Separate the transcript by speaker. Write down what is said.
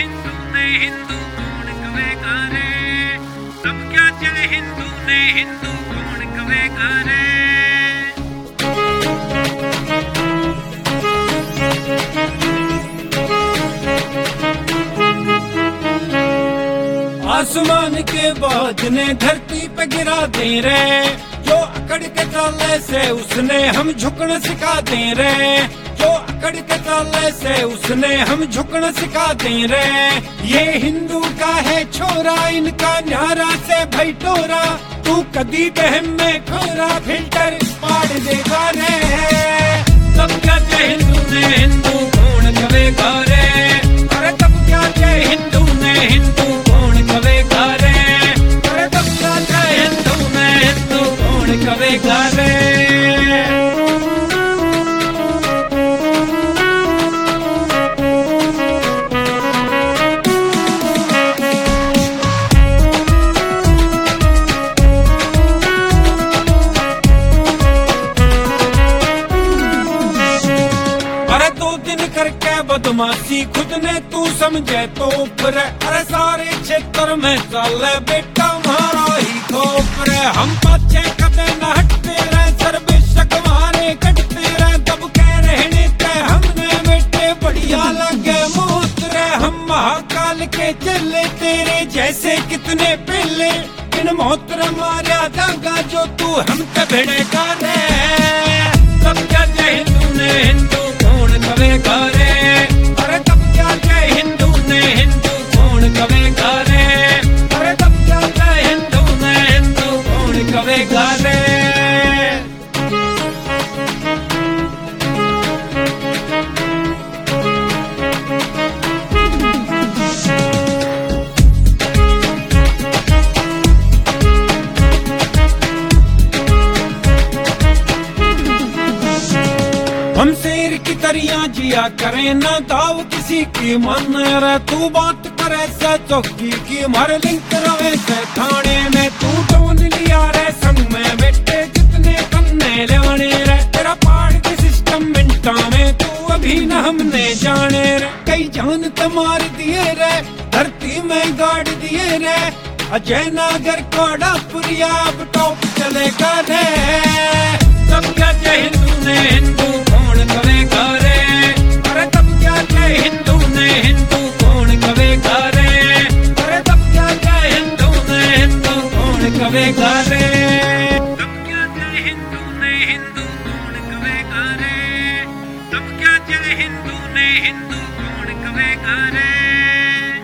Speaker 1: हिंदू ने हिंदू कौन कवेगा रे, तब क्या जय हिंदू ने हिंदू कौन कवेगा रे।
Speaker 2: आसमान के बाज ने धरती पे गिरा दे रे, जो अकड़ के चाले से उसने हम झुकना सिखा दे रे, जो अकड़ के चाले से उसने हम झुकना सिखा दे रे। ये हिंदू का है छोरा, इनका न्यारा से भाई टोरा, तू कदी बहम में खोरा फिल्टर पाड़ देगा रे।
Speaker 1: तब क्या जय हिंदू ने हिंदू कौन कवेगा रे, अरे तब क्या जय हिंदू ने हिंदू कौन कवेगा रे, अरे तब क्या जय हिंदू ने हिंदू कौन कवेगा रे।
Speaker 2: करके बदमाशी खुद ने तू समझे तो ऊपर, अरे सारे क्षेत्र में चले बेटा हमारा ही खोपर। हम पाछे कदे न हटते रहे, सर बेशक मारे कटते रहे, तब कह रहने के हमने बेटे बढ़िया लगे मौत रे। हम महाकाल के चले तेरे जैसे कितने पहले, इन मोहतर मारा दागा जो तू हम पे भिड़ेगा रे।
Speaker 1: तब क्या जय हिंदू ने हिंदू कौन कवेगा रे, अरे तब क्या जय हिंदू ने हिंदू कौन कवेगा रे, अरे तब क्या जय हिंदू ने हिंदू कौन कवेगा रे।
Speaker 2: हम शेर की तरिया जिया करे न दाव किसी की मन रे, तू बात करे से चौकी की मर लिंक रवे से थाने में, तू टोन लिया रे संग में बेटे कितने कन्ने लेवाने रे। तेरा पाड़ के सिस्टम मिनटा में तू अभी न हमने जाने रे, कई जान तो मार दिए रे, धरती में गाड़ दिए रे। अजय नागर कोड़ापुरिया अब टॉप चलेगा रे।
Speaker 1: तब क्या जय हिंदू ने हिंदू कौन कवेगा रे, अरे तब क्या जय हिंदू ने हिंदू कौन कवेगा रे, अरे तब क्या जय हिंदू ने हिंदू कौन कवेगा रे। तब क्या जय हिंदू ने हिंदू कौन कवेगा रे, तब क्या जय हिंदू ने हिंदू कौन कवेगा रे।